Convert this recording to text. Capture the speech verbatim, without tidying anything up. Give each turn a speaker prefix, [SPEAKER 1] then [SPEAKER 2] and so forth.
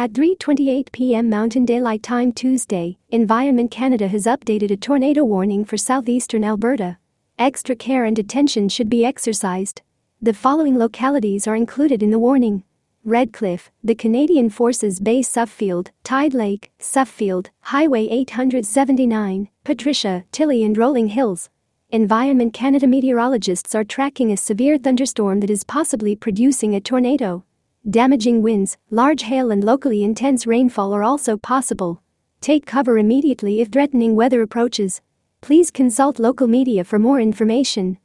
[SPEAKER 1] At three twenty-eight p m Mountain Daylight Time Tuesday, Environment Canada has updated a tornado warning for southeastern Alberta. Extra care and attention should be exercised. The following localities are included in the warning: Redcliffe, the Canadian Forces Base Suffield, Tide Lake, Suffield, Highway eight seventy-nine, Patricia, Tilly and Rolling Hills. Environment Canada meteorologists are tracking a severe thunderstorm that is possibly producing a tornado. Damaging winds, large hail and locally intense rainfall are also possible. Take cover immediately if threatening weather approaches. Please consult local media for more information.